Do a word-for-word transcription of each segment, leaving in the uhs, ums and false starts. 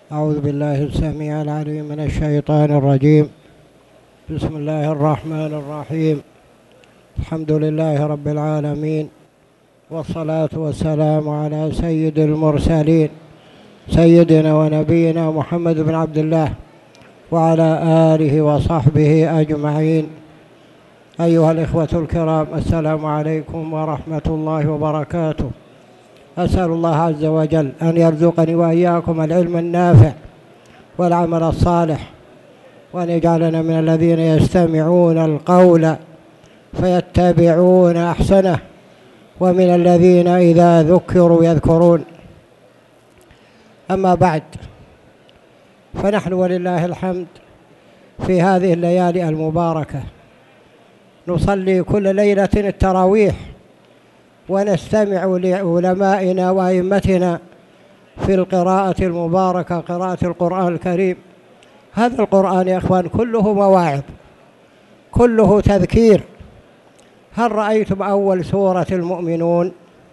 أعوذ بالله السميع العليم من الشيطان الرجيم. بسم الله الرحمن الرحيم. الحمد لله رب العالمين، والصلاة والسلام على سيد المرسلين سيدنا ونبينا محمد بن عبد الله وعلى آله وصحبه أجمعين. أيها الإخوة الكرام، السلام عليكم ورحمة الله وبركاته. أسأل الله عز وجل أن يرزقني وإياكم العلم النافع والعمل الصالح، وأن يجعلنا من الذين يستمعون القول فيتبعون أحسنه، ومن الذين إذا ذكروا يذكرون. أما بعد، فنحن ولله الحمد في هذه الليالي المباركة نصلي كل ليلة التراويح، ونستمع لعلمائنا وأئمتنا في القراءة المباركة، قراءة القرآن الكريم. هذا القرآن يا إخوان كله مواعظ، كله تذكير. هل رأيتم أول سورة المؤمنون؟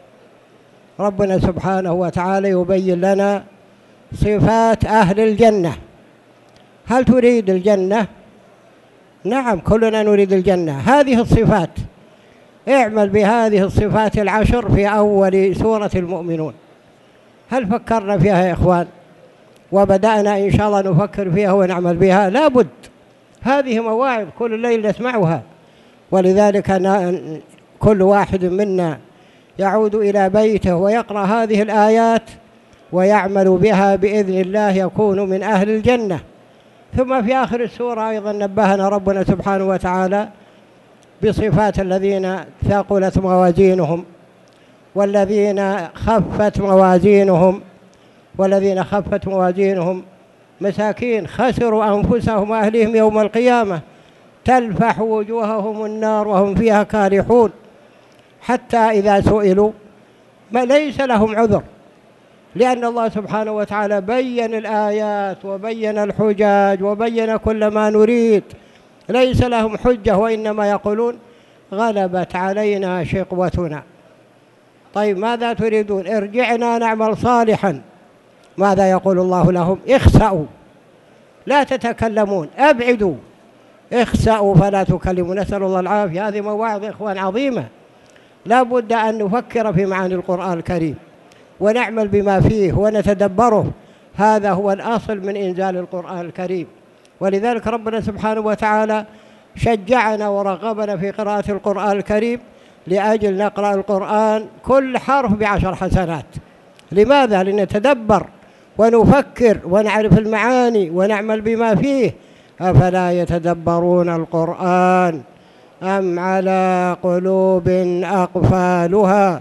ربنا سبحانه وتعالى يبين لنا صفات أهل الجنة. هل تريد الجنة؟ نعم، كلنا نريد الجنة. هذه الصفات، اعمل بهذه الصفات العشر في أول سورة المؤمنون. هل فكرنا فيها يا إخوان؟ وبدأنا إن شاء الله نفكر فيها ونعمل بها. لا بد، هذه مواعظ كل ليلة نسمعها، ولذلك كل واحد منا يعود إلى بيته ويقرأ هذه الآيات ويعمل بها بإذن الله يكون من أهل الجنة. ثم في آخر السورة أيضا نبهنا ربنا سبحانه وتعالى بصفات الذين ثقلت موازينهم والذين خفت موازينهم والذين خفت موازينهم مساكين خسروا أنفسهم وأهلهم يوم القيامة، تلفح وجوههم النار وهم فيها كالحون، حتى إذا سئلوا ما ليس لهم عذر، لأن الله سبحانه وتعالى بين الآيات وبين الحجاج وبين كل ما نريد. ليس لهم حجة، وإنما يقولون غلبت علينا شقوتنا. طيب ماذا تريدون؟ ارجعنا نعمل صالحا. ماذا يقول الله لهم؟ اخسأوا، لا تتكلمون، أبعدوا، اخسأوا فلا تكلموا. نسأل الله العافية. هذه مواعظ إخوان عظيمة، لا بد أن نفكر في معاني القرآن الكريم ونعمل بما فيه ونتدبره. هذا هو الأصل من إنزال القرآن الكريم. ولذلك ربنا سبحانه وتعالى شجعنا ورغبنا في قراءة القرآن الكريم لأجل نقرأ القرآن كل حرف بعشر حسنات. لماذا؟ لنتدبر ونفكر ونعرف المعاني ونعمل بما فيه. أفلا يتدبرون القرآن أم على قلوب أقفالها؟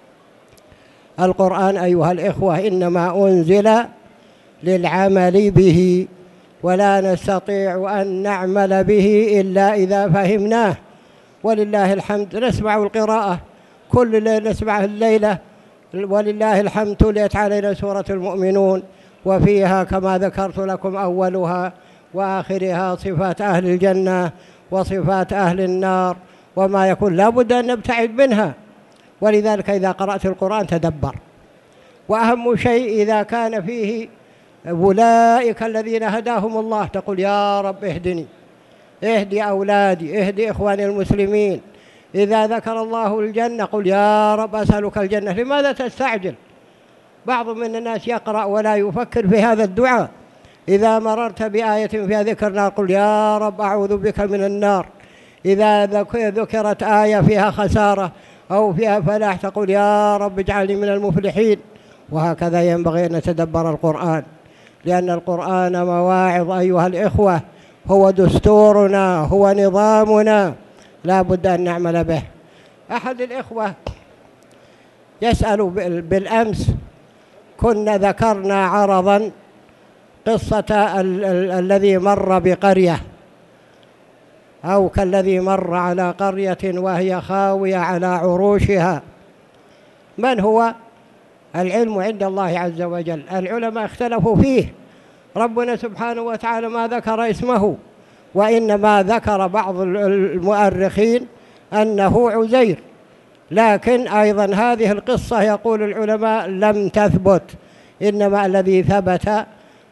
القرآن أيها الإخوة إنما أنزل للعمل به، ولا نستطيع أن نعمل به إلا إذا فهمناه. ولله الحمد نسمع القراءة كل ليلة، نسمع الليلة ولله الحمد تليت علينا سورة المؤمنون، وفيها كما ذكرت لكم أولها وآخرها صفات أهل الجنة وصفات أهل النار وما يكون لا بد أن نبتعد منها. ولذلك إذا قرأت القرآن تدبر، وأهم شيء إذا كان فيه أولئك الذين هداهم الله تقول يا رب اهدني، اهدي أولادي، اهدي إخواني المسلمين. إذا ذكر الله الجنة قل يا رب أسألك الجنة. لماذا تستعجل؟ بعض من الناس يقرأ ولا يفكر في هذا الدعاء. إذا مررت بآية فيها ذكر نار قل يا رب أعوذ بك من النار. إذا ذكرت آية فيها خسارة أو فيها فلاح تقول يا رب اجعلني من المفلحين. وهكذا ينبغي أن نتدبر القرآن، لأن القرآن مواعظ أيها الإخوة، هو دستورنا، هو نظامنا، لا بد أن نعمل به. أحد الإخوة يسأل بالأمس، كنا ذكرنا عرضا قصة ال ال الذي مر بقرية، أو كالذي مر على قرية وهي خاوية على عروشها. من هو؟ العلم عند الله عز وجل، العلماء اختلفوا فيه. ربنا سبحانه وتعالى ما ذكر اسمه، وإنما ذكر بعض المؤرخين أنه عزير، لكن أيضا هذه القصة يقول العلماء لم تثبت، إنما الذي ثبت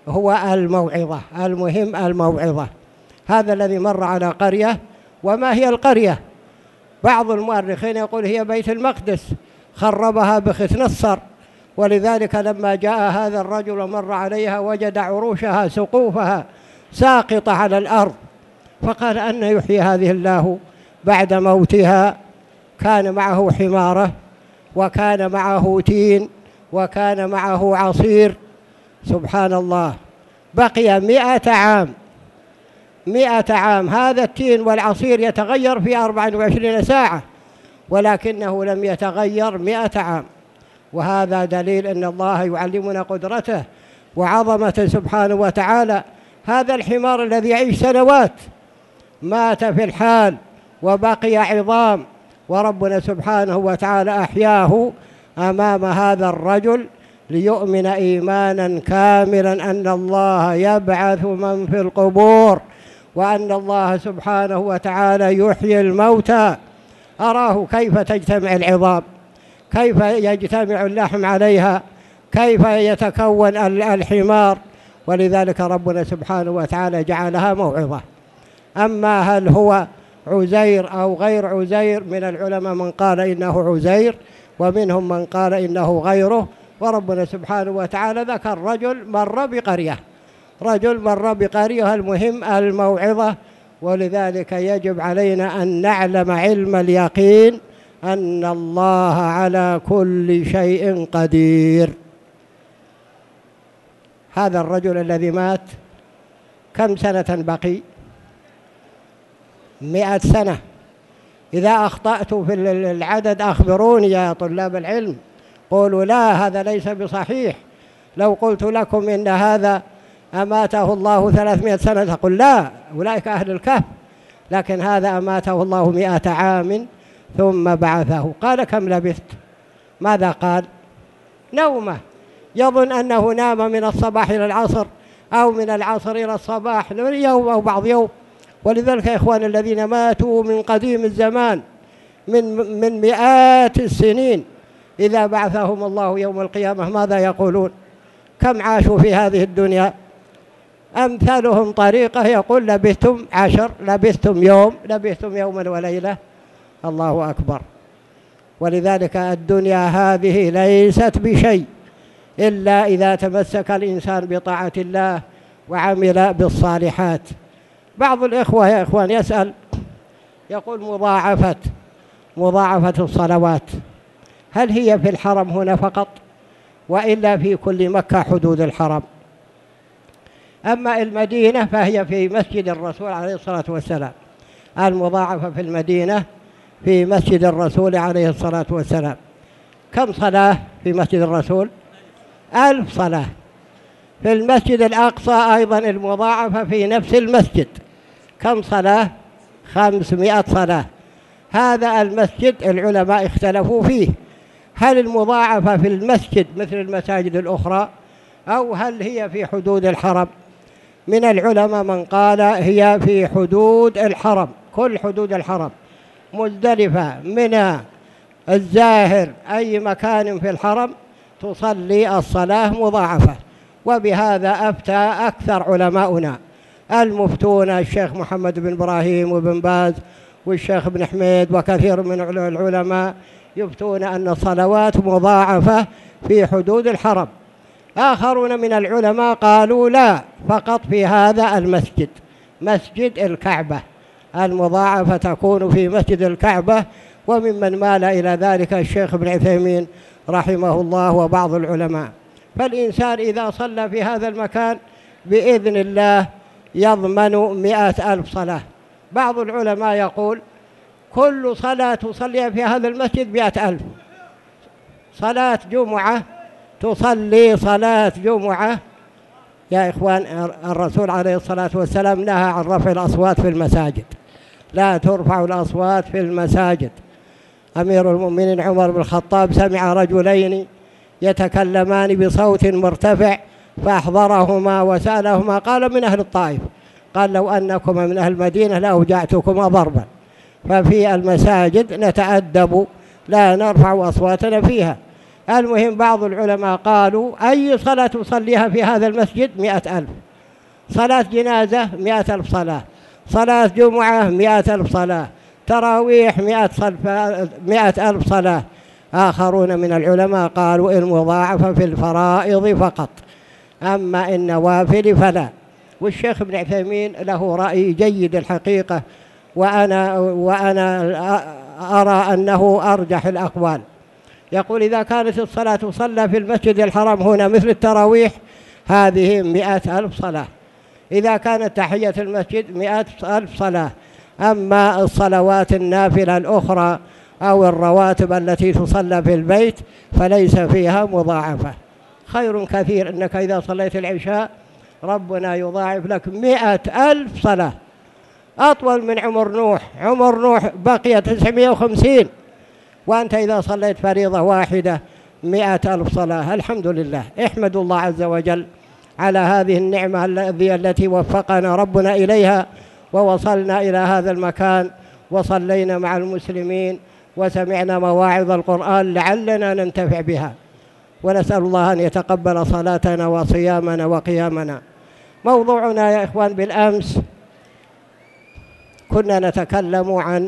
هو الموعظة، المهم الموعظة. هذا الذي مر على قرية. وما هي القرية؟ بعض المؤرخين يقول هي بيت المقدس، خربها بختنصر، ولذلك لما جاء هذا الرجل ومر عليها وجد عروشها سقوفها ساقطة على الأرض، فقال أن يحيي هذه الله بعد موتها. كان معه حمارة، وكان معه تين، وكان معه عصير. سبحان الله، بقي مئة عام، مئة عام. هذا التين والعصير يتغير في أربع وعشرين ساعة، ولكنه لم يتغير مئة عام. وهذا دليل أن الله يعلمنا قدرته وعظمته سبحانه وتعالى. هذا الحمار الذي يعيش سنوات مات في الحال وبقي عظام، وربنا سبحانه وتعالى أحياه أمام هذا الرجل ليؤمن إيمانا كاملا أن الله يبعث من في القبور، وأن الله سبحانه وتعالى يحيي الموتى. أراه كيف تجتمع العظام، كيف يجتمع اللحم عليها، كيف يتكون الحمار. ولذلك ربنا سبحانه وتعالى جعلها موعظة. أما هل هو عزير أو غير عزير، من العلماء من قال إنه عزير، ومنهم من قال إنه غيره. وربنا سبحانه وتعالى ذكر رجل مر بقرية، رجل مر بقرية، المهم الموعظة. ولذلك يجب علينا أن نعلم علم اليقين أن الله على كل شيء قدير. هذا الرجل الذي مات كم سنة بقي؟ مئة سنة. إذا أخطأت في العدد أخبروني يا طلاب العلم، قولوا لا هذا ليس بصحيح. لو قلت لكم إن هذا أماته الله ثلاثمائة سنة تقول لا، أولئك أهل الكهف. لكن هذا أماته الله مئة عام ثم بعثه. قال كم لبثت؟ ماذا قال؟ نومه. يظن أنه نام من الصباح إلى العصر، أو من العصر إلى الصباح، يوم أو بعض يوم. ولذلك يا إخوان الذين ماتوا من قديم الزمان من من مئات السنين، إذا بعثهم الله يوم القيامة ماذا يقولون؟ كم عاشوا في هذه الدنيا؟ أمثالهم طريقة، يقول لبثتم عشر، لبثتم يوم، لبثتم يوما وليلة. الله أكبر. ولذلك الدنيا هذه ليست بشيء إلا إذا تمسك الإنسان بطاعة الله وعمل بالصالحات. بعض الإخوة يا إخوان يسأل، يقول مضاعفة مضاعفة الصلوات هل هي في الحرم هنا فقط، وإلا في كل مكة حدود الحرم؟ أما المدينة فهي في مسجد الرسول عليه الصلاة والسلام. المضاعفة في المدينة في مسجد الرسول عليه الصلاة والسلام. كم صلاة في مسجد الرسول؟ ألف صلاة. في المسجد الأقصى أيضا المضاعفة في نفس المسجد. كم صلاة؟ خمسمائة صلاة. هذا المسجد العلماء اختلفوا فيه، هل المضاعفة في المسجد مثل المساجد الأخرى، أو هل هي في حدود الحرم؟ من العلماء من قال هي في حدود الحرم، كل حدود الحرم، مزدلفة، منى، الزاهر، أي مكان في الحرم تصلي الصلاة مضاعفة. وبهذا أفتى أكثر علماؤنا المفتون، الشيخ محمد بن إبراهيم وابن باز والشيخ ابن حميد وكثير من العلماء يفتون أن الصلوات مضاعفة في حدود الحرم. آخرون من العلماء قالوا لا، فقط في هذا المسجد، مسجد الكعبة، المضاعفة تكون في مسجد الكعبة. وممن مال إلى ذلك الشيخ ابن عثيمين رحمه الله وبعض العلماء. فالإنسان إذا صلى في هذا المكان بإذن الله يضمن مئة ألف صلاة. بعض العلماء يقول كل صلاة تصلي في هذا المسجد مئة ألف. صلاة جمعة تصلي صلاة جمعة يا إخوان، الرسول عليه الصلاة والسلام نهى عن رفع الأصوات في المساجد، لا ترفع الأصوات في المساجد. أمير المؤمنين عمر بن الخطاب سمع رجلين يتكلمان بصوت مرتفع فأحضرهما وسألهما، قال من أهل الطائف، قال لو أنكما من أهل المدينة لأوجعتكما ضربا. ففي المساجد نتأدب، لا نرفع أصواتنا فيها. المهم بعض العلماء قالوا أي صلاة تصليها في هذا المسجد مئة ألف، صلاة جنازة مئة ألف صلاة، صلاة جمعة مئة ألف صلاة، تراويح مئة ألف صلاة. آخرون من العلماء قالوا المضاعفة في الفرائض فقط، أما النوافل فلا. والشيخ ابن عثيمين له رأي جيد الحقيقة، وأنا, وأنا أرى أنه أرجح الأقوال. يقول إذا كانت الصلاة تصلى في المسجد الحرام هنا مثل التراويح هذه مئة ألف صلاة، إذا كانت تحية المسجد مئة ألف صلاة. أما الصلوات النافلة الأخرى أو الرواتب التي تصلى في البيت فليس فيها مضاعفة. خير كثير أنك إذا صليت العشاء ربنا يضاعف لك مئة ألف صلاة، أطول من عمر نوح. عمر نوح بقي تسعمائة وخمسين، وأنت إذا صليت فريضة واحدة مئة ألف صلاة. الحمد لله، احمد الله عز وجل على هذه النعمة التي وفقنا ربنا إليها، ووصلنا إلى هذا المكان وصلينا مع المسلمين وسمعنا مواعظ القرآن لعلنا ننتفع بها، ونسأل الله أن يتقبل صلاتنا وصيامنا وقيامنا. موضوعنا يا إخوان بالأمس كنا نتكلم عن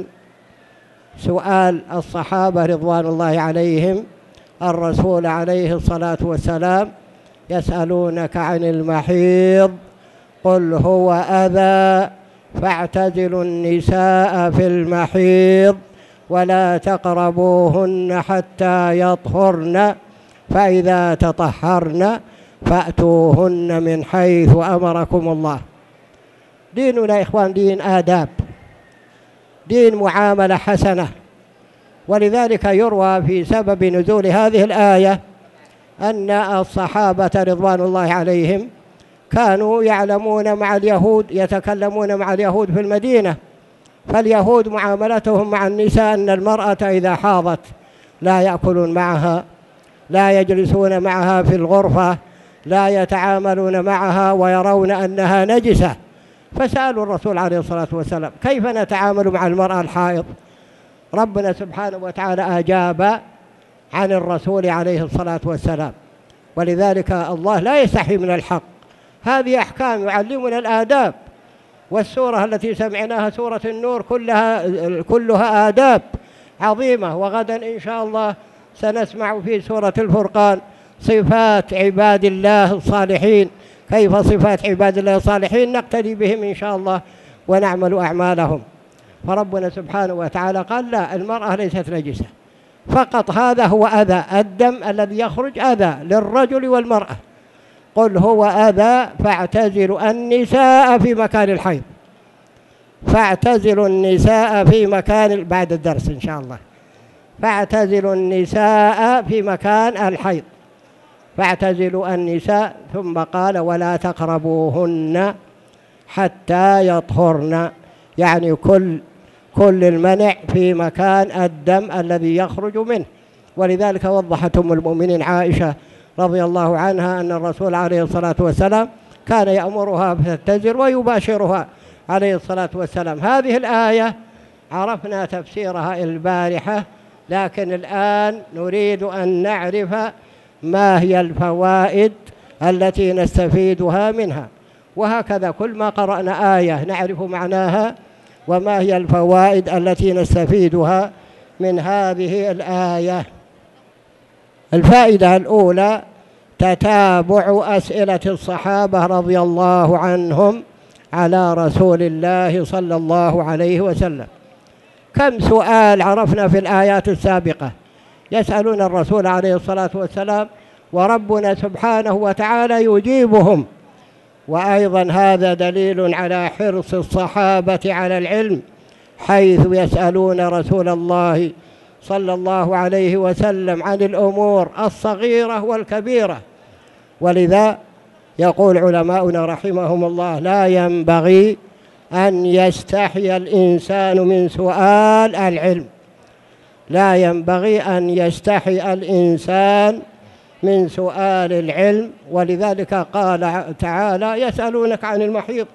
سؤال الصحابة رضوان الله عليهم الرسول عليه الصلاة والسلام، يسألونك عن المحيض قل هو أذى فاعتزلوا النساء في المحيض ولا تقربوهن حتى يطهرن فإذا تطهرن فأتوهن من حيث أمركم الله. ديننا يا إخوان دين آداب، دين معاملة حسنة، ولذلك يروى في سبب نزول هذه الآية أن الصحابة رضوان الله عليهم كانوا يعلمون مع اليهود، يتكلمون مع اليهود في المدينة، فاليهود معاملتهم مع النساء أن المرأة إذا حاضت لا يأكلون معها، لا يجلسون معها في الغرفة، لا يتعاملون معها، ويرون أنها نجسة. فسألوا الرسول عليه الصلاة والسلام كيف نتعامل مع المرأة الحائض؟ ربنا سبحانه وتعالى أجاب عن الرسول عليه الصلاة والسلام، ولذلك الله لا يستحي من الحق. هذه أحكام يعلمنا الآداب، والسورة التي سمعناها سورة النور كلها كلها آداب عظيمة. وغدا إن شاء الله سنسمع في سورة الفرقان صفات عباد الله الصالحين، كيف صفات عباد الله الصالحين نقتدي بهم إن شاء الله ونعمل أعمالهم. فربنا سبحانه وتعالى قال لا، المرأة ليست نجسة فقط، هذا هو أذى، الدم الذي يخرج أذى للرجل والمرأة. قل هو أذى فاعتزلوا النساء في مكان الحيض، فاعتزلوا النساء في مكان بعد الدرس إن شاء الله، فاعتزلوا النساء في مكان الحيض، فاعتزلوا النساء. ثم قال ولا تقربوهن حتى يطهرن، يعني كل كل المنع في مكان الدم الذي يخرج منه. ولذلك وضحت أم المؤمنين عائشة رضي الله عنها أن الرسول عليه الصلاة والسلام كان يأمرها فتتزر ويباشرها عليه الصلاة والسلام. هذه الآية عرفنا تفسيرها البارحة، لكن الآن نريد أن نعرف ما هي الفوائد التي نستفيدها منها، وهكذا كل ما قرأنا آية نعرف معناها وما هي الفوائد التي نستفيدها من هذه الآية. الفائدة الأولى تتابع أسئلة الصحابة رضي الله عنهم على رسول الله صلى الله عليه وسلم. كم سؤال عرفنا في الآيات السابقة يسألون الرسول عليه الصلاة والسلام، وربنا سبحانه وتعالى يجيبهم. وأيضا هذا دليل على حرص الصحابة على العلم، حيث يسألون رسول الله صلى الله عليه وسلم عن الأمور الصغيرة والكبيرة. ولذا يقول علماؤنا رحمهم الله لا ينبغي أن يستحي الإنسان من سؤال العلم، لا ينبغي أن يستحي الإنسان من سؤال العلم. ولذلك قال تعالى يسألونك عن المحيض.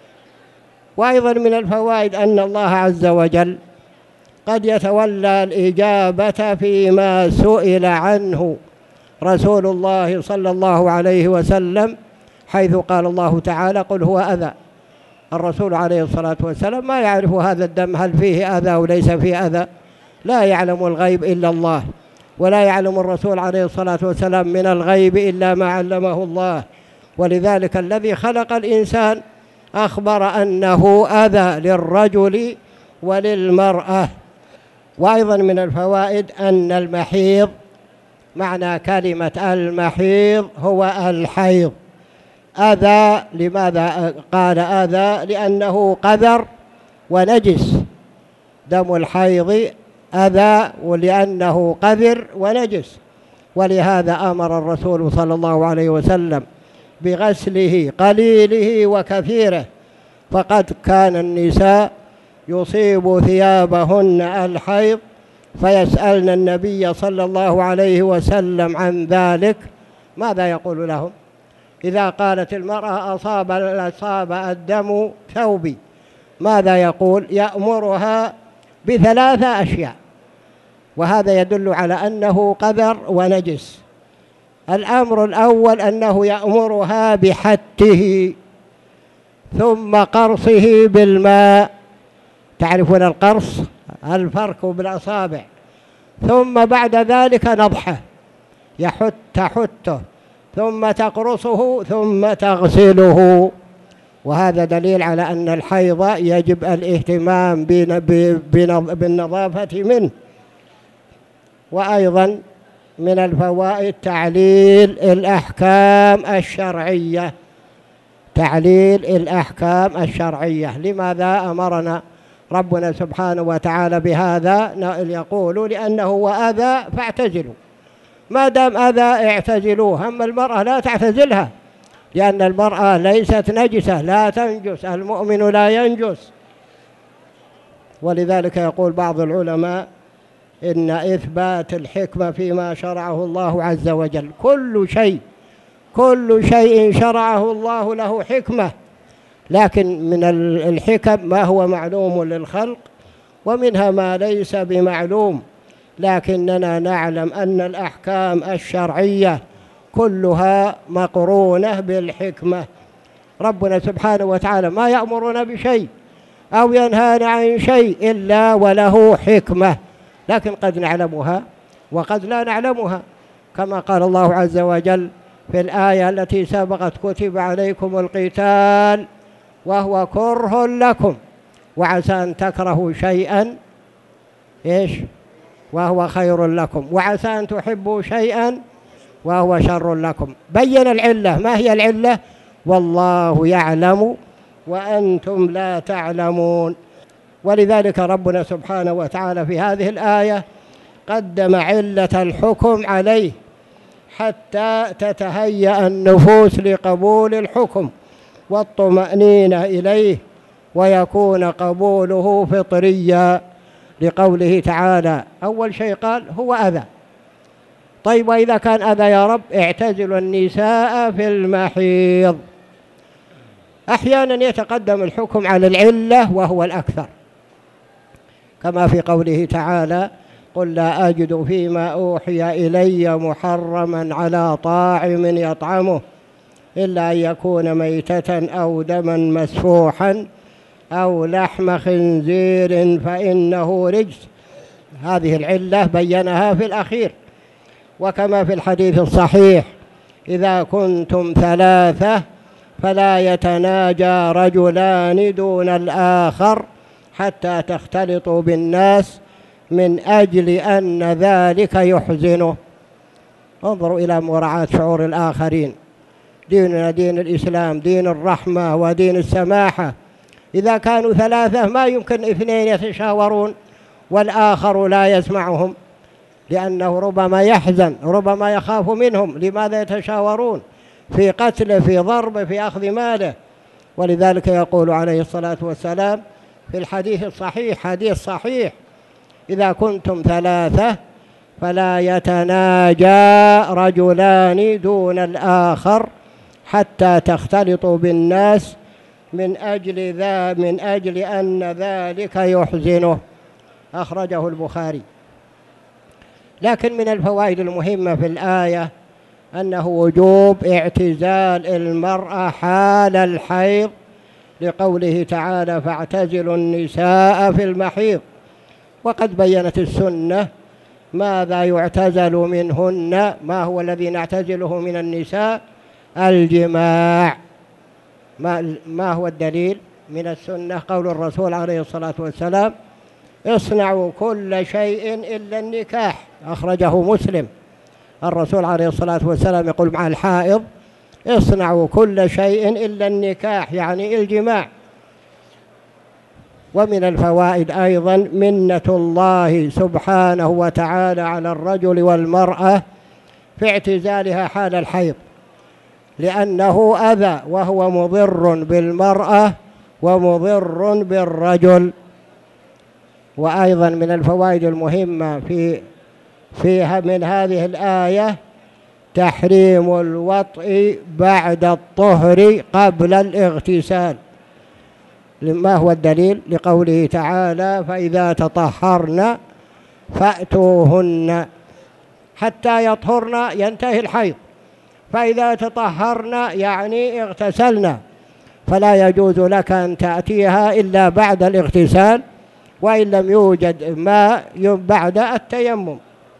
وأيضا من الفوائد أن الله عز وجل قد يتولى الإجابة فيما سئل عنه رسول الله صلى الله عليه وسلم، حيث قال الله تعالى: قل هو أذى. الرسول عليه الصلاة والسلام ما يعرف هذا الدم هل فيه أذى أو ليس فيه أذى، لا يعلم الغيب إلا الله، ولا يعلم الرسول عليه الصلاة والسلام من الغيب إلا ما علمه الله. ولذلك الذي خلق الإنسان أخبر أنه أذى للرجل وللمرأة. وأيضا من الفوائد أن المحيض، معنى كلمة المحيض هو الحيض. أذى، لماذا قال أذى؟ لأنه قذر ونجس. دم الحيض أذى ولأنه قذر ونجس، ولهذا أمر الرسول صلى الله عليه وسلم بغسله قليله وكثيره. فقد كان النساء يصيب ثيابهن الحيض فيسألن النبي صلى الله عليه وسلم عن ذلك، ماذا يقول لهم؟ إذا قالت المرأة أصاب أصاب الدم ثوبي، ماذا يقول؟ يأمرها بثلاثة أشياء، وهذا يدل على أنه قذر ونجس. الأمر الأول أنه يأمرها بحته، ثم قرصه بالماء، تعرفون القرص الفرك بالأصابع، ثم بعد ذلك نضحه، يحت تحته، ثم تقرصه، ثم تغسله. وهذا دليل على أن الحيض يجب الاهتمام بالنظافة منه. وأيضا من الفوائد تعليل الأحكام الشرعية، تعليل الأحكام الشرعية. لماذا أمرنا ربنا سبحانه وتعالى بهذا؟ يقول: لأنه هو أذى فاعتزلوا، ما دام أذى اعتزلوه. أما المرأة لا تعتزلها، لأن المرأة ليست نجسة، لا تنجس، المؤمن لا ينجس. ولذلك يقول بعض العلماء: إن إثبات الحكمة فيما شرعه الله عز وجل، كل شيء كل شيء شرعه الله له حكمة، لكن من الحكم ما هو معلوم للخلق، ومنها ما ليس بمعلوم، لكننا نعلم أن الأحكام الشرعية كلها مقرونة بالحكمة. ربنا سبحانه وتعالى ما يأمرنا بشيء أو ينهانا عن شيء إلا وله حكمة، لكن قد نعلمها وقد لا نعلمها، كما قال الله عز وجل في الآية التي سبقت: كتب عليكم القتال وهو كره لكم وعسى أن تكرهوا شيئا إيش وهو خير لكم، وعسى أن تحبوا شيئا وهو شر لكم. بين العلة، ما هي العلة؟ والله يعلم وأنتم لا تعلمون. ولذلك ربنا سبحانه وتعالى في هذه الآية قدم علة الحكم عليه حتى تتهيأ النفوس لقبول الحكم والطمأنينة إليه، ويكون قبوله فطريا، لقوله تعالى أول شيء قال هو أذى. طيب، وإذا كان أذى يا رب؟ اعتزلوا النساء في المحيض. أحيانا يتقدم الحكم على العلة وهو الأكثر، كما في قوله تعالى: قل لا أجد فيما أوحي إلي محرما على طاعم يطعمه إلا أن يكون ميتة أو دما مسفوحا أو لحم خنزير فإنه رجس. هذه العلة بينها في الأخير. وكما في الحديث الصحيح: إذا كنتم ثلاثة فلا يتناجى رجلان دون الآخر حتى تختلطوا بالناس من أجل أن ذلك يحزنه. انظروا إلى مراعاة شعور الآخرين. ديننا دين الإسلام، دين الرحمة ودين السماحة. إذا كانوا ثلاثة ما يمكن اثنين يتشاورون والآخر لا يسمعهم، لأنه ربما يحزن، ربما يخاف منهم. لماذا يتشاورون؟ في قتله، في ضربه، في أخذ ماله. ولذلك يقول عليه الصلاة والسلام في الحديث الصحيح، حديث صحيح: إذا كنتم ثلاثة فلا يتناجى رجلان دون الآخر حتى تختلطوا بالناس من أجل ذا من أجل أن ذلك يحزنه. أخرجه البخاري. لكن من الفوائد المهمة في الآية أنه وجوب اعتزال المرأة حال الحيض لقوله تعالى فاعتزلوا النساء في المحيض. وقد بينت السنة ماذا يعتزل منهن، ما هو الذي نعتزله من النساء؟ الجماع. ما, ما هو الدليل من السنة؟ قول الرسول عليه الصلاة والسلام اصنعوا كل شيء إلا النكاح، أخرجه مسلم. الرسول عليه الصلاة والسلام يقول مع الحائض اصنعوا كل شيء إلا النكاح، يعني الجماع. ومن الفوائد أيضا منة الله سبحانه وتعالى على الرجل والمرأة في اعتزالها حال الحيض، لأنه أذى وهو مضر بالمرأة ومضر بالرجل. وأيضا من الفوائد المهمة في فيها من هذه الآية تحريم الوطء بعد الطهر قبل الاغتسال. ما هو الدليل؟ لقوله تعالى فإذا تطهرن فأتوهن، حتى يطهرن ينتهي الحيض، فإذا تطهرن يعني اغتسلن، فلا يجوز لك أن تأتيها إلا بعد الاغتسال، وإن لم يوجد ماء بعد التيمم.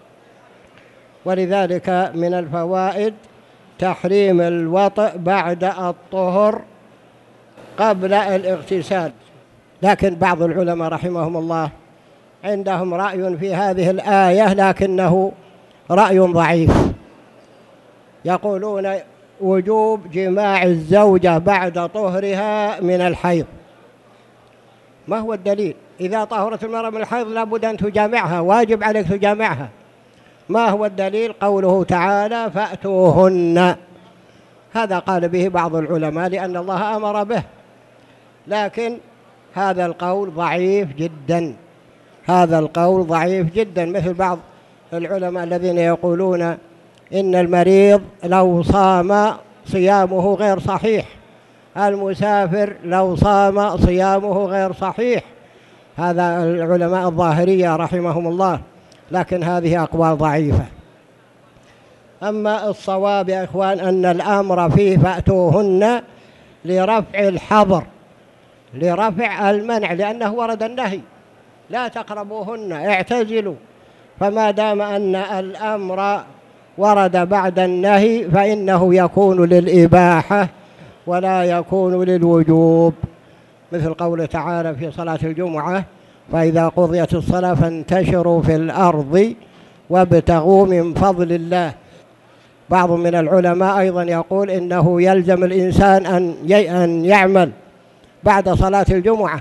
ولذلك من الفوائد تحريم الوطء بعد الطهر قبل الاغتسال. لكن بعض العلماء رحمهم الله عندهم رأي في هذه الآية لكنه رأي ضعيف، يقولون وجوب جماع الزوجة بعد طهرها من الحيض. ما هو الدليل؟ إذا طهرت المرأة من الحيض لابد أن تجامعها، واجب عليك تجامعها. ما هو الدليل؟ قوله تعالى فأتوهن، هذا قال به بعض العلماء لأن الله أمر به، لكن هذا القول ضعيف جدا، هذا القول ضعيف جدا، مثل بعض العلماء الذين يقولون إن المريض لو صام صيامه غير صحيح، المسافر لو صام صيامه غير صحيح، هذا العلماء الظاهرية رحمهم الله، لكن هذه أقوال ضعيفة. أما الصواب يا إخوان أن الأمر فيه فأتوهن لرفع الحظر، لرفع المنع، لأنه ورد النهي لا تقربوهن اعتزلوا، فما دام أن الأمر ورد بعد النهي فإنه يكون للإباحة ولا يكون للوجوب، مثل قوله تعالى في صلاة الجمعة فإذا قضيت الصلاة فانتشروا في الأرض وابتغوا من فضل الله. بعض من العلماء أيضا يقول إنه يلزم الإنسان أن يعمل بعد صلاة الجمعة،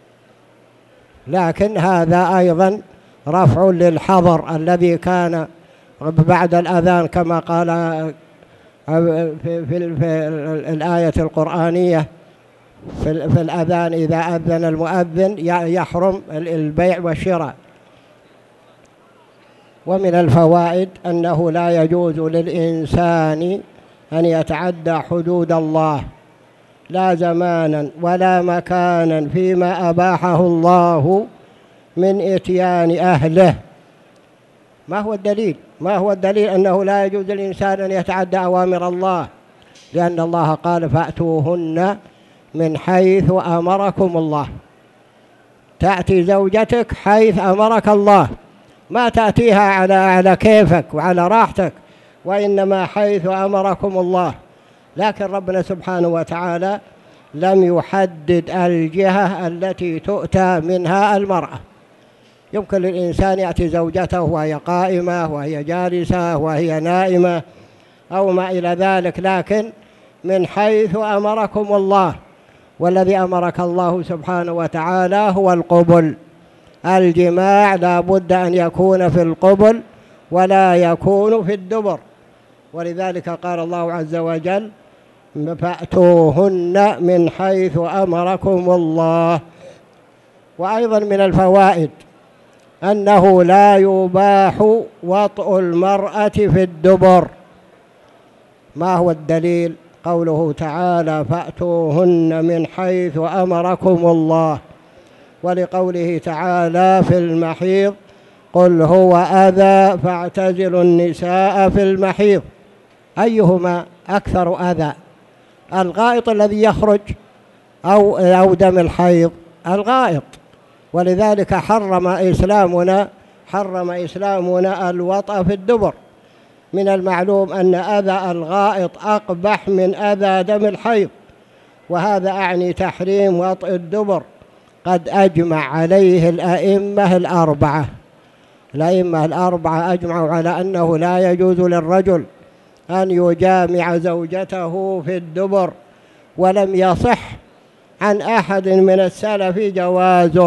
لكن هذا أيضا رفع للحظر الذي كان بعد الأذان، كما قال في, في, في الآية القرآنية في, في الأذان إذا أذن المؤذن يحرم البيع والشراء. ومن الفوائد أنه لا يجوز للإنسان أن يتعدى حدود الله لا زمانا ولا مكانا فيما أباحه الله من إتيان أهله. ما هو الدليل؟ ما هو الدليل أنه لا يجوز للإنسان أن يتعدى أوامر الله؟ لأن الله قال فأتوهن من حيث أمركم الله، تأتي زوجتك حيث أمرك الله، ما تأتيها على على كيفك وعلى راحتك، وإنما حيث أمركم الله. لكن ربنا سبحانه وتعالى لم يحدد الجهة التي تؤتى منها المرأة. يمكن للإنسان يأتي زوجته وهي قائمة وهي جالسة وهي نائمة أو ما إلى ذلك، لكن من حيث أمركم الله، والذي أمرك الله سبحانه وتعالى هو القبل. الجماع لا بد أن يكون في القبل ولا يكون في الدبر، ولذلك قال الله عز وجل فأتوهن من حيث أمركم الله. وأيضا من الفوائد أنه لا يباح وطء المرأة في الدبر. ما هو الدليل؟ قوله تعالى فأتوهن من حيث أمركم الله، ولقوله تعالى في المحيض قل هو أذى فاعتزلوا النساء في المحيض. أيهما أكثر أذى؟ الغائط الذي يخرج أو أو دم الحيض؟ الغائط. ولذلك حرم إسلامنا حرم إسلامنا الوطأ في الدبر. من المعلوم أن أذى الغائط أقبح من أذى دم الحيض، وهذا أعني تحريم وطئ الدبر قد أجمع عليه الأئمة الأربعة. الأئمة الأربعة أجمعوا على أنه لا يجوز للرجل أن يجامع زوجته في الدبر، ولم يصح عن أحد من السلف جوازه.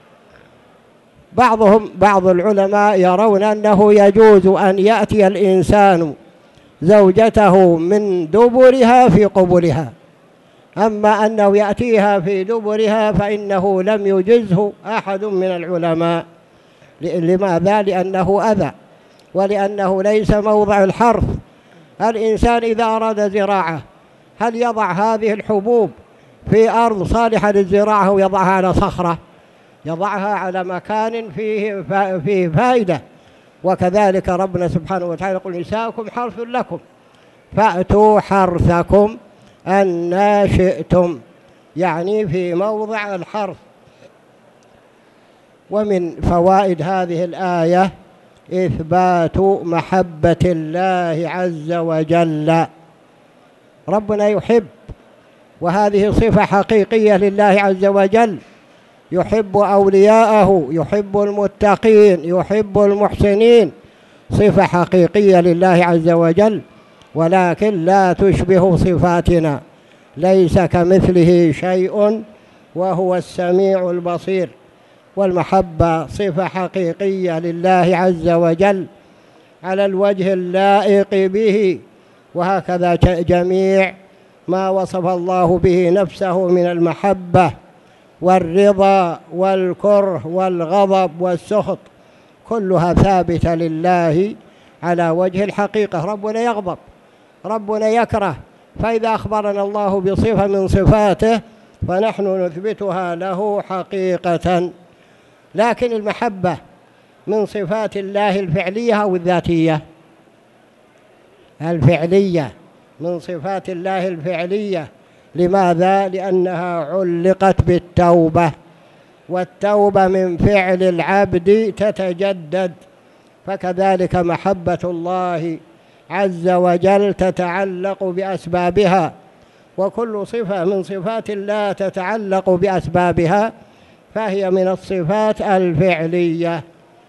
بعضهم بعض العلماء يرون أنه يجوز أن يأتي الإنسان زوجته من دبرها في قبلها، أما أنه يأتيها في دبرها فإنه لم يجزه أحد من العلماء. لماذا؟ لأنه أذى، ولأنه ليس موضع الحرث. الإنسان إذا أراد زراعة هل يضع هذه الحبوب في أرض صالحة للزراعة ويضعها على صخرة؟ يضعها على مكان فيه فيه فائدة. وكذلك ربنا سبحانه وتعالى يقول: نساؤكم حرث لكم فأتوا حرثكم أن شئتم، يعني في موضع الحرث. ومن فوائد هذه الآية إثبات محبة الله عز وجل. ربنا يحب، وهذه صفة حقيقية لله عز وجل. يحب أولياءه، يحب المتقين، يحب المحسنين، صفة حقيقية لله عز وجل، ولكن لا تشبه صفاتنا. ليس كمثله شيء وهو السميع البصير. والمحبة صفة حقيقية لله عز وجل على الوجه اللائق به، وهكذا جميع ما وصف الله به نفسه من المحبة والرضا والكره والغضب والسخط، كلها ثابتة لله على وجه الحقيقة. ربنا يغضب، ربنا يكره، فإذا أخبرنا الله بصفة من صفاته فنحن نثبتها له حقيقة. لكن المحبة من صفات الله الفعلية أو الذاتية؟ الفعلية، من صفات الله الفعلية. لماذا؟ لأنها علقت بالتوبة، والتوبة من فعل العبد تتجدد، فكذلك محبة الله عز وجل تتعلق بأسبابها، وكل صفة من صفات الله تتعلق بأسبابها فهي من الصفات الفعلية.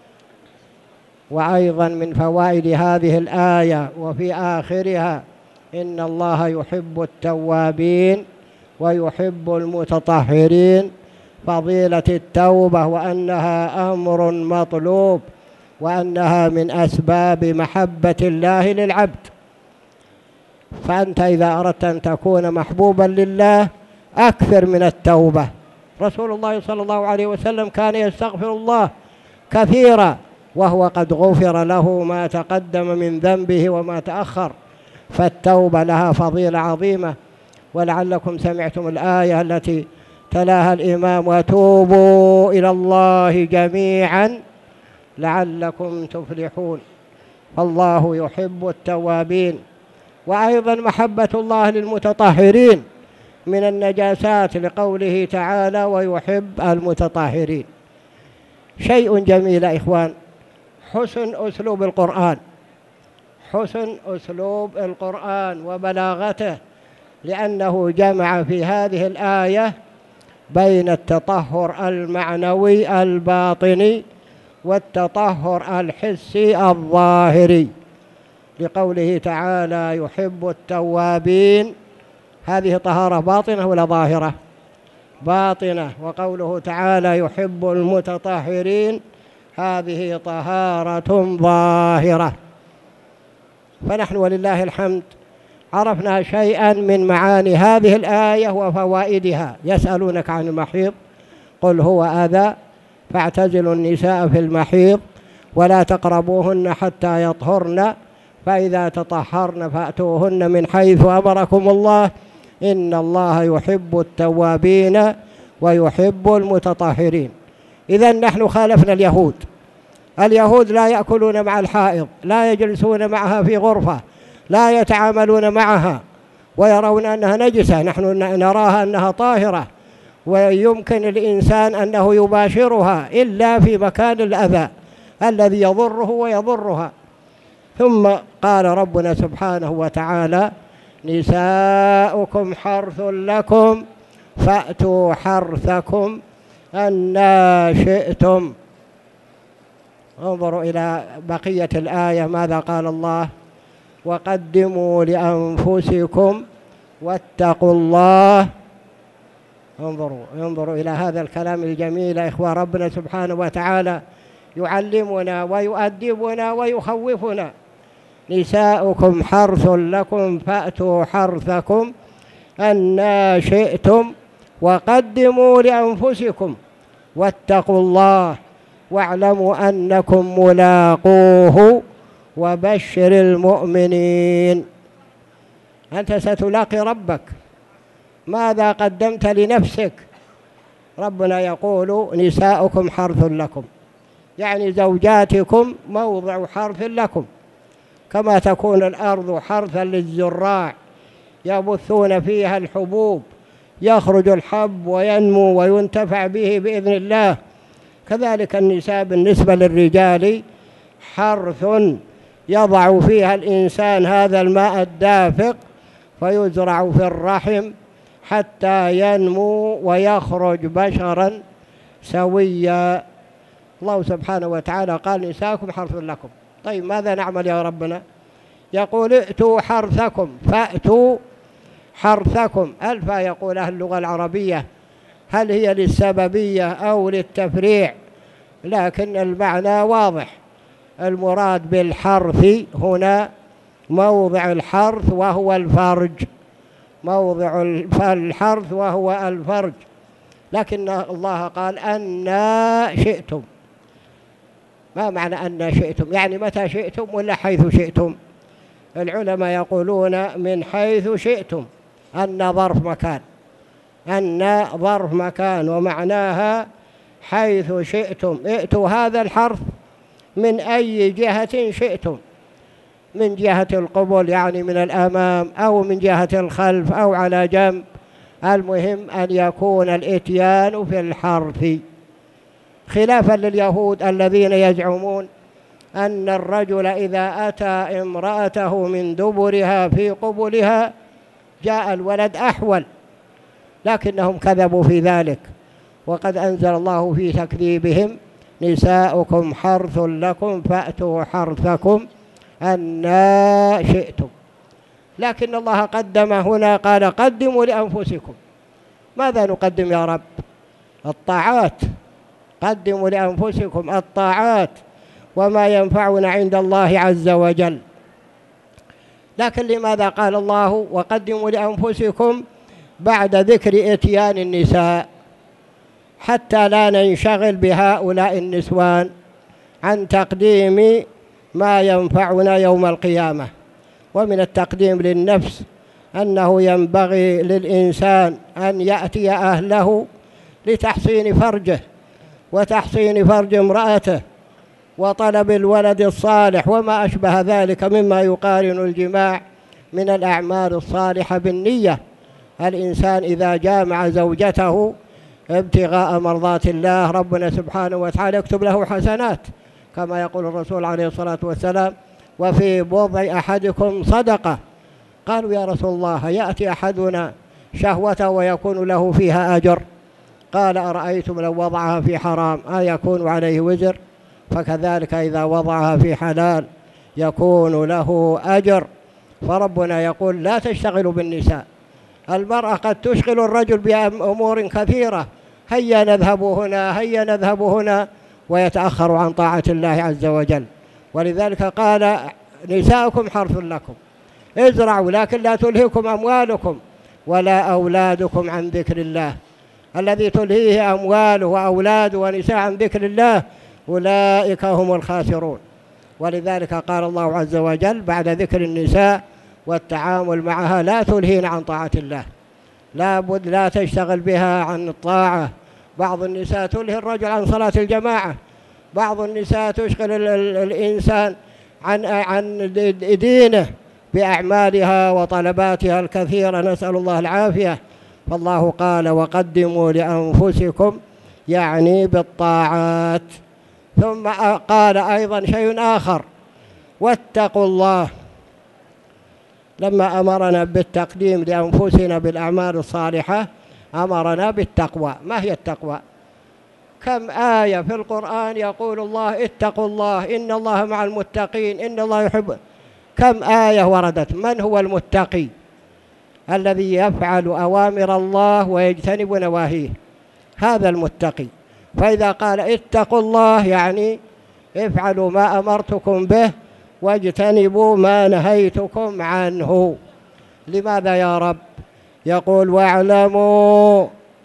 وأيضا من فوائد هذه الآية وفي آخرها: إن الله يحب التوابين ويحب المتطهرين، فضيلة التوبة، وأنها أمر مطلوب، وأنها من أسباب محبة الله للعبد. فأنت إذا أردت أن تكون محبوبا لله أكثر من التوبة. رسول الله صلى الله عليه وسلم كان يستغفر الله كثيرا وهو قد غفر له ما تقدم من ذنبه وما تأخر، فالتوبة لها فضيلة عظيمة. ولعلكم سمعتم الآية التي تلاها الإمام: وتوبوا إلى الله جميعا لعلكم تفلحون. فالله يحب التوابين. وأيضا محبة الله للمتطهرين من النجاسات، لقوله تعالى: ويحب المتطهرين. شيء جميل يا إخوان، حسن أسلوب القرآن، حسن أسلوب القرآن وبلاغته، لأنه جمع في هذه الآية بين التطهر المعنوي الباطني والتطهر الحسي الظاهري. لقوله تعالى: يحب التوابين، هذه طهارة باطنة ولا ظاهرة؟ باطنة. وقوله تعالى: يحب المتطهرين، هذه طهارة ظاهرة. فنحن ولله الحمد عرفنا شيئا من معاني هذه الآية وفوائدها. يسألونك عن المحيض، قل هو أذى فاعتزلوا النساء في المحيض ولا تقربوهن حتى يطهرن، فإذا تطهرن فأتوهن من حيث أمركم الله، إن الله يحب التوابين ويحب المتطهرين. إذن نحن خالفنا اليهود. اليهود لا يأكلون مع الحائض، لا يجلسون معها في غرفة، لا يتعاملون معها ويرون أنها نجسة، نحن نراها أنها طاهرة، ويمكن الإنسان أنه يباشرها إلا في مكان الأذى الذي يضره ويضرها. ثم قال ربنا سبحانه وتعالى: نساؤكم حرث لكم فأتوا حرثكم أنى شئتم. انظروا إلى بقية الآية ماذا قال الله: وقدموا لأنفسكم واتقوا الله. انظروا انظروا إلى هذا الكلام الجميل يا إخوة. ربنا سبحانه وتعالى يعلمنا ويؤدبنا ويخوفنا. نساؤكم حرث لكم فأتوا حرثكم أنى شئتم وقدموا لأنفسكم واتقوا الله واعلموا أنكم ملاقوه وبشر المؤمنين. أنت ستلاقي ربك، ماذا قدمت لنفسك؟ ربنا يقول: نساؤكم حرث لكم، يعني زوجاتكم موضع حرث لكم، كما تكون الأرض حرثا للزراع يبثون فيها الحبوب يخرج الحب وينمو وينتفع به بإذن الله، كذلك النساء بالنسبة للرجال حرث يضع فيها الإنسان هذا الماء الدافق فيزرع في الرحم حتى ينمو ويخرج بشرا سويا. الله سبحانه وتعالى قال: نساءكم حرث لكم. طيب ماذا نعمل يا ربنا؟ يقول: ائتوا حرثكم، فأتوا حرثكم. الفا يقول أهل اللغة العربية هل هي للسببية أو للتفريع؟ لكن المعنى واضح. المراد بالحرث هنا موضع الحرث وهو الفرج، موضع الحرث وهو الفرج. لكن الله قال: أنى شئتم. ما معنى أنى شئتم؟ يعني متى شئتم ولا حيث شئتم؟ العلماء يقولون من حيث شئتم، أن ظرف مكان، أن ظرف مكان، ومعناها حيث شئتم. ائتوا هذا الحرف من أي جهة شئتم، من جهة القبل يعني من الأمام أو من جهة الخلف أو على جنب، المهم أن يكون الإتيان في الحرف، خلافا لليهود الذين يزعمون أن الرجل إذا أتى امرأته من دبرها في قبلها جاء الولد أحول، لكنهم كذبوا في ذلك، وقد أنزل الله في تكذيبهم: نساؤكم حرث لكم فأتوا حرثكم أنى شئتم. لكن الله قدم هنا، قال: قدموا لأنفسكم. ماذا نقدم يا رب؟ الطاعات. قدموا لأنفسكم الطاعات وما ينفعنا عند الله عز وجل. لكن لماذا قال الله: وقدموا لأنفسكم بعد ذكر إتيان النساء؟ حتى لا ننشغل بهؤلاء النسوان عن تقديم ما ينفعنا يوم القيامة. ومن التقديم للنفس أنه ينبغي للإنسان أن يأتي أهله لتحصين فرجه وتحصين فرج امرأته وطلب الولد الصالح وما أشبه ذلك مما يقارن الجماع من الأعمال الصالحة بالنية. الإنسان إذا جامع زوجته ابتغاء مرضات الله ربنا سبحانه وتعالى يكتب له حسنات، كما يقول الرسول عليه الصلاة والسلام: وفي بضع أحدكم صدقة. قالوا: يا رسول الله، يأتي أحدنا شهوته ويكون له فيها أجر؟ قال: أرأيتم لو وضعها في حرام أيكون عليه وزر؟ فكذلك إذا وضعها في حلال يكون له أجر. فربنا يقول: لا تشتغلوا بالنساء. المرأة قد تشغل الرجل بأمور كثيرة، هيا نذهب هنا هيا نذهب هنا، ويتأخر عن طاعة الله عز وجل. ولذلك قال: نساؤكم حرث لكم، ازرعوا لكن لا تلهكم أموالكم ولا أولادكم عن ذكر الله. الذي تلهيه أمواله وأولاده ونساء عن ذكر الله أولئك هم الخاسرون. ولذلك قال الله عز وجل بعد ذكر النساء والتعامل معها: لا تلهين عن طاعة الله، لا بد لا تشتغل بها عن الطاعة. بعض النساء تلهي الرجل عن صلاة الجماعة، بعض النساء تشغل الإنسان عن عن دينه بأعمالها وطلباتها الكثيرة، نسأل الله العافية. فالله قال: وقدموا لأنفسكم، يعني بالطاعات. ثم قال أيضا شيء آخر: واتقوا الله. لما أمرنا بالتقديم لأنفسنا بالأعمال الصالحة أمرنا بالتقوى. ما هي التقوى؟ كم آية في القرآن يقول الله: اتقوا الله، إن الله مع المتقين، إن الله يحب. كم آية وردت. من هو المتقي؟ الذي يفعل أوامر الله ويجتنب نواهيه، هذا المتقي. فإذا قال اتقوا الله يعني افعلوا ما أمرتكم به واجتنبوا ما نهيتكم عنه. لماذا يا رب؟ يقول: واعلموا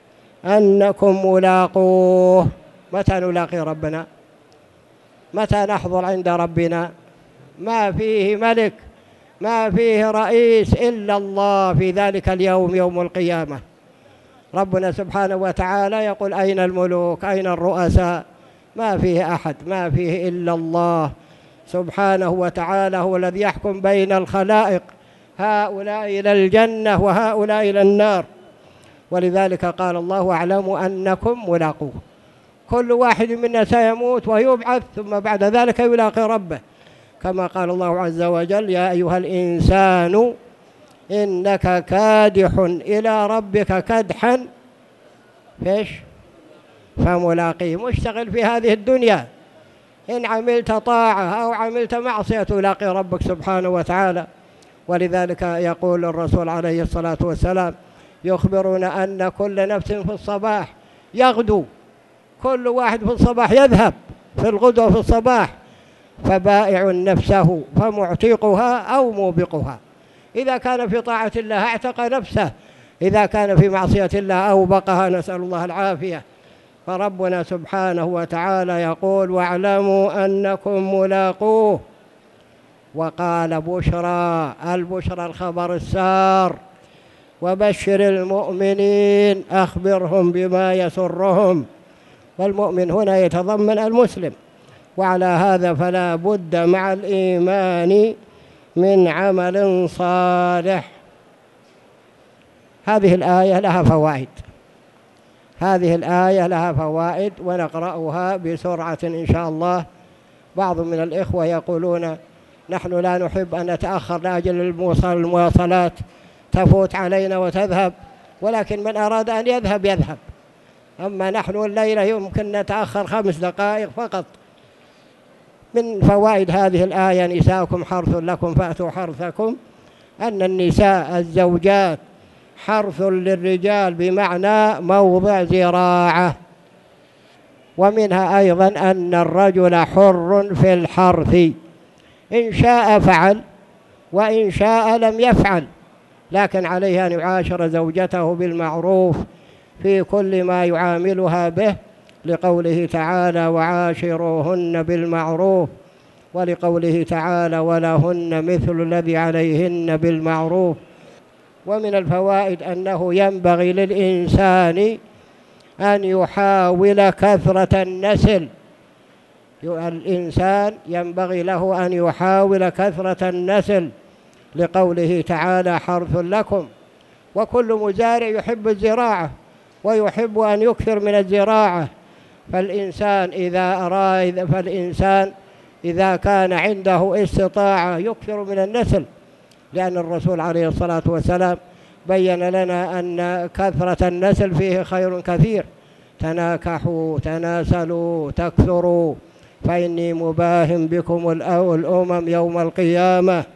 أنكم ملاقوه. متى نلاقي ربنا؟ متى نحضر عند ربنا؟ ما فيه ملك، ما فيه رئيس إلا الله في ذلك اليوم، يوم القيامة. ربنا سبحانه وتعالى يقول: أين الملوك؟ أين الرؤساء؟ ما فيه أحد، ما فيه إلا الله سبحانه وتعالى، هو الذي يحكم بين الخلائق، هؤلاء إلى الجنة وهؤلاء إلى النار. ولذلك قال الله: واعلموا أنكم ملاقوه. كل واحد منا سيموت ويبعث، ثم بعد ذلك يلاقي ربه، كما قال الله عز وجل: يا أيها الإنسان إنك كادح إلى ربك كدحا فيش فملاقيه. مشتغل في هذه الدنيا، إن عملت طاعة أو عملت معصية تلاقي ربك سبحانه وتعالى. ولذلك يقول الرسول عليه الصلاة والسلام: يخبرنا أن كل نفس في الصباح يغدو، كل واحد في الصباح يذهب في الغدو في الصباح، فبائع نفسه فمعتقها أو موبقها. إذا كان في طاعة الله اعتق نفسه، إذا كان في معصية الله أوبقها، نسأل الله العافية. فربنا سبحانه وتعالى يقول: واعلموا أنكم ملاقوه. وقال: بشرى، البشرى الخبر السار، وبشر المؤمنين، أخبرهم بما يسرهم. والمؤمن هنا يتضمن المسلم. وعلى هذا فلا بد مع الإيمان من عمل صالح. هذه الآية لها فوائد، هذه الآية لها فوائد ونقرأها بسرعة إن شاء الله. بعض من الإخوة يقولون: نحن لا نحب أن نتأخر لأجل المواصلات تفوت علينا وتذهب، ولكن من أراد أن يذهب يذهب. أما نحن الليلة يمكن نتأخر خمس دقائق فقط. من فوائد هذه الآية: نساؤكم حرث لكم فأتوا حرثكم، أن النساء الزوجات حرث للرجال بمعنى موضع زراعة. ومنها أيضا أن الرجل حر في الحرث، إن شاء فعل وإن شاء لم يفعل، لكن عليه أن يعاشر زوجته بالمعروف في كل ما يعاملها به، لقوله تعالى: وعاشروهن بالمعروف، ولقوله تعالى: ولهن مثل الذي عليهن بالمعروف. ومن الفوائد أنه ينبغي للإنسان أن يحاول كثرة النسل. الإنسان ينبغي له أن يحاول كثرة النسل، لقوله تعالى: حرث لكم. وكل مزارع يحب الزراعة ويحب أن يكثر من الزراعة. فالإنسان إذا أراد فالإنسان إذا كان عنده استطاعة يكثر من النسل، لأن الرسول عليه الصلاة والسلام بين لنا أن كثرة النسل فيه خير كثير: تناكحوا تناسلوا تكثروا فإني مباهم بكم الأمم يوم القيامة.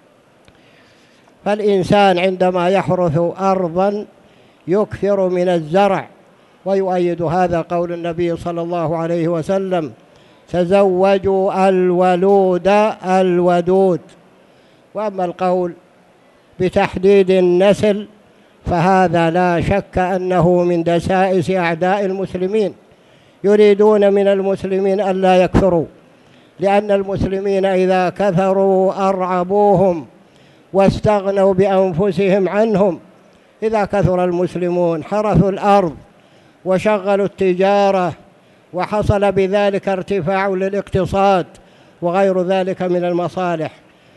فالإنسان عندما يحرث أرضا يكثر من الزرع. ويؤيد هذا قول النبي صلى الله عليه وسلم: تزوجوا الولود الودود. وأما القول بتحديد النسل فهذا لا شك أنه من دسائس أعداء المسلمين، يريدون من المسلمين ألا يكثروا، لأن المسلمين إذا كثروا أرعبوهم واستغنوا بأنفسهم عنهم. إذا كثر المسلمون حرثوا الأرض وشغلوا التجارة، وحصل بذلك ارتفاع للاقتصاد وغير ذلك من المصالح.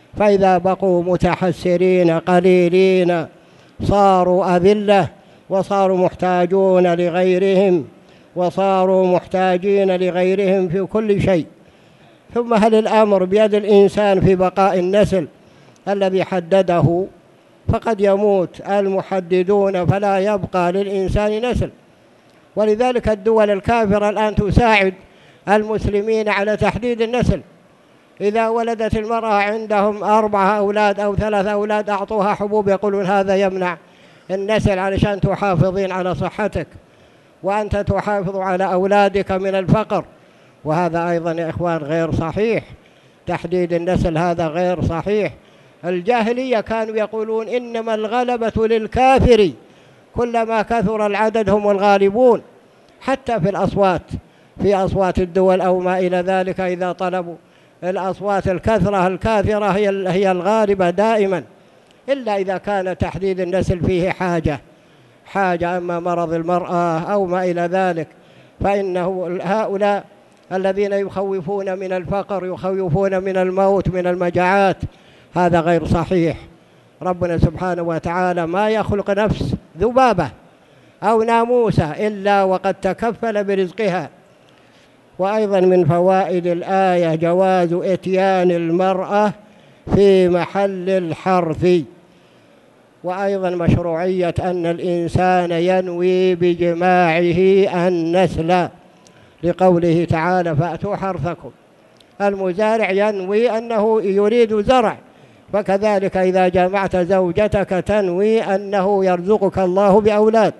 فإذا بقوا متحسرين قليلين صاروا أذلة، وصاروا محتاجون لغيرهم، وصاروا محتاجين لغيرهم في كل شيء. ثم هل الأمر بيد الإنسان في بقاء النسل الذي حدده؟ فقد يموت المحددون فلا يبقى للإنسان نسل. ولذلك الدول الكافرة الآن تساعد المسلمين على تحديد النسل. إذا ولدت المرأة عندهم أربعة أولاد أو ثلاثة أولاد أعطوها حبوب، يقولون هذا يمنع النسل علشان تحافظين على صحتك وأنت تحافظ على أولادك من الفقر. وهذا أيضا يا إخوان غير صحيح، تحديد النسل هذا غير صحيح. الجاهلية كانوا يقولون إنما الغلبة للكافر، كلما كثر العدد هم الغالبون. حتى في الأصوات، في أصوات الدول أو ما إلى ذلك، إذا طلبوا الأصوات الكثرة الكاثرة هي هي الغالبة دائما، إلا إذا كان تحديد النسل فيه حاجة حاجة أما مرض المرأة أو ما إلى ذلك، فإنه هؤلاء الذين يخوفون من الفقر، يخوفون من الموت، من المجاعات، هذا غير صحيح. ربنا سبحانه وتعالى ما يخلق نفس ذبابة أو ناموسة إلا وقد تكفل برزقها. وأيضا من فوائد الآية جواز إتيان المرأة في محل الحرث، وأيضا مشروعية أن الإنسان ينوي بجماعه النسل، لقوله تعالى فأتوا حرثكم. المزارع ينوي أنه يريد زرع، فكذلك إذا جمعت زوجتك تنوي أنه يرزقك الله بأولاد.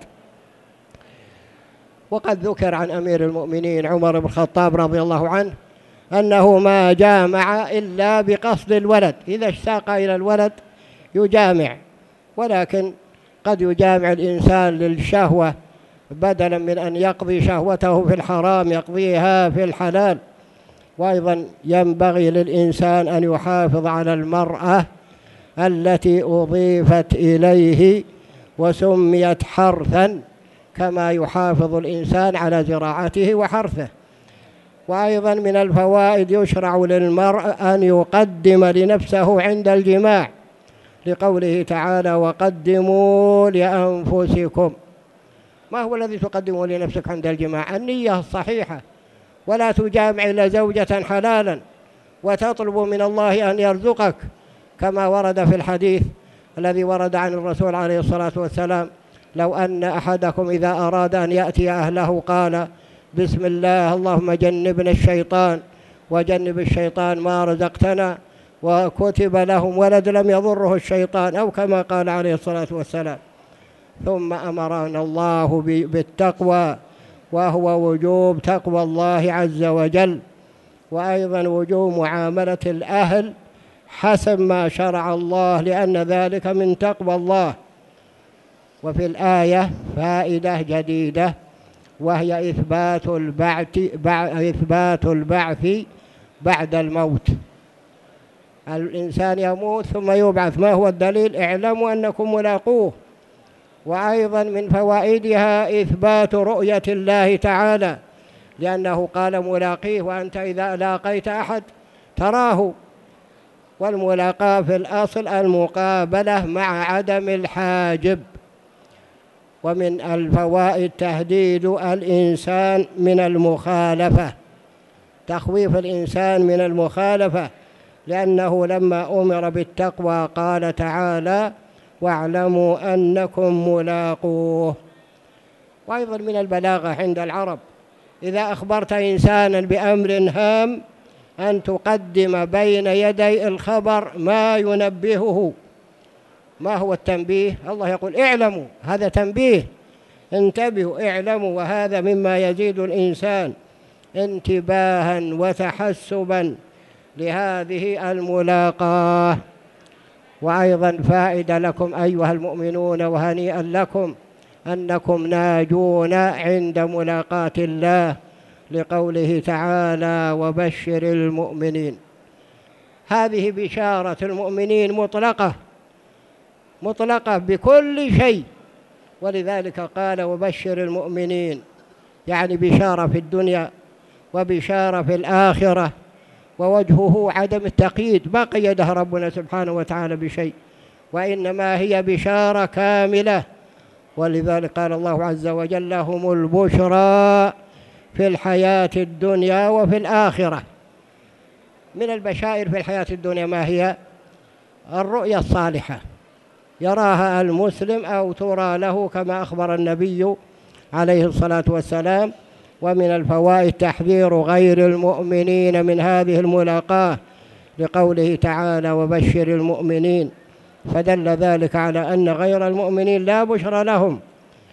وقد ذكر عن أمير المؤمنين عمر بن الخطاب رضي الله عنه أنه ما جامع إلا بقصد الولد، إذا اشتاق إلى الولد يجامع، ولكن قد يجامع الإنسان للشهوة بدلا من أن يقضي شهوته في الحرام يقضيها في الحلال. وأيضا ينبغي للإنسان أن يحافظ على المرأة التي أضيفت إليه وسميت حرثا، كما يحافظ الإنسان على زراعته وحرثه. وأيضا من الفوائد يشرع للمرء أن يقدم لنفسه عند الجماع، لقوله تعالى وقدموا لأنفسكم. ما هو الذي تقدمه لنفسك عند الجماع؟ النية الصحيحة، ولا تجامع إلا زوجة حلالا، وتطلب من الله أن يرزقك، كما ورد في الحديث الذي ورد عن الرسول عليه الصلاة والسلام لو أن أحدكم إذا أراد أن يأتي أهله قال بسم الله اللهم جنبنا الشيطان وجنب الشيطان ما رزقتنا، وكتب لهم ولد لم يضره الشيطان، أو كما قال عليه الصلاة والسلام. ثم أمرنا الله بالتقوى، وهو وجوب تقوى الله عز وجل، وأيضا وجوب معاملة الأهل حسب ما شرع الله، لأن ذلك من تقوى الله. وفي الآية فائدة جديدة، وهي إثبات البعث إثبات البعث بعد الموت. الإنسان يموت ثم يبعث، ما هو الدليل؟ اعلموا أنكم ملاقوه. وأيضا من فوائدها إثبات رؤية الله تعالى، لأنه قال ملاقيه، وأنت إذا لاقيت أحد تراه. والملاقاة في الأصل المقابلة مع عدم الحاجب. ومن الفوائد تهديد الإنسان من المخالفة، تخويف الإنسان من المخالفة، لأنه لما أمر بالتقوى قال تعالى واعلموا أنكم ملاقوه. وأيضا من البلاغة عند العرب إذا أخبرت إنسانا بأمر هام أن تقدم بين يدي الخبر ما ينبهه. ما هو التنبيه؟ الله يقول اعلموا، هذا تنبيه، انتبهوا، اعلموا. وهذا مما يزيد الإنسان انتباها وتحسبا لهذه الملاقاة. وأيضا فائدة لكم أيها المؤمنون، وهنيئا لكم أنكم ناجون عند ملاقاة الله، لقوله تعالى وبشر المؤمنين. هذه بشارة المؤمنين مطلقة مطلقة بكل شيء، ولذلك قال وبشر المؤمنين، يعني بشارة في الدنيا وبشارة في الآخرة ووجهه عدم التقييد، ما قيدها ربنا سبحانه وتعالى بشيء، وإنما هي بشارة كاملة. ولذلك قال الله عز وجل: لهم البشرى في الحياة الدنيا وفي الآخرة. من البشائر في الحياة الدنيا ما هي؟ الرؤيا الصالحة يراها المسلم أو ترى له كما أخبر النبي عليه الصلاة والسلام. ومن الفوائد تحذير غير المؤمنين من هذه الملاقاة لقوله تعالى: وبشر المؤمنين، فدل ذلك على أن غير المؤمنين لا بشرى لهم.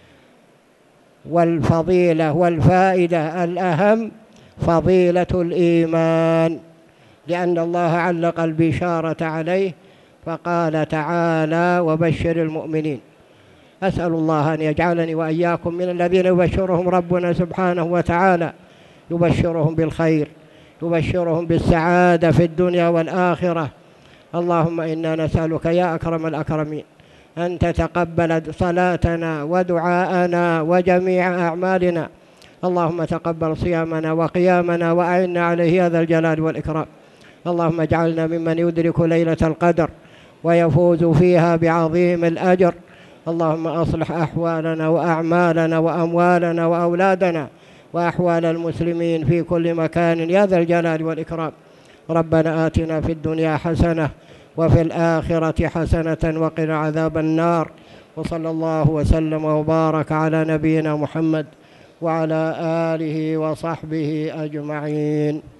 والفضيلة والفائدة الأهم فضيلة الإيمان، لأن الله علق البشارة عليه فقال تعالى: وبشر المؤمنين. أسأل الله أن يجعلني وإياكم من الذين يبشرهم ربنا سبحانه وتعالى، يبشرهم بالخير، يبشرهم بالسعادة في الدنيا والآخرة. اللهم إنا نسألك يا أكرم الأكرمين أن تتقبل صلاتنا ودعاءنا وجميع أعمالنا. اللهم تقبل صيامنا وقيامنا وأعنا عليه يا ذا الجلال والإكرام. اللهم اجعلنا ممن يدرك ليلة القدر ويفوز فيها بعظيم الأجر. اللهم أصلح أحوالنا وأعمالنا وأموالنا وأولادنا وأحوال المسلمين في كل مكان يا ذا الجلال والإكرام. ربنا آتنا في الدنيا حسنة وفي الآخرة حسنة وقنا عذاب النار. وصلى الله وسلم وبارك على نبينا محمد وعلى آله وصحبه أجمعين.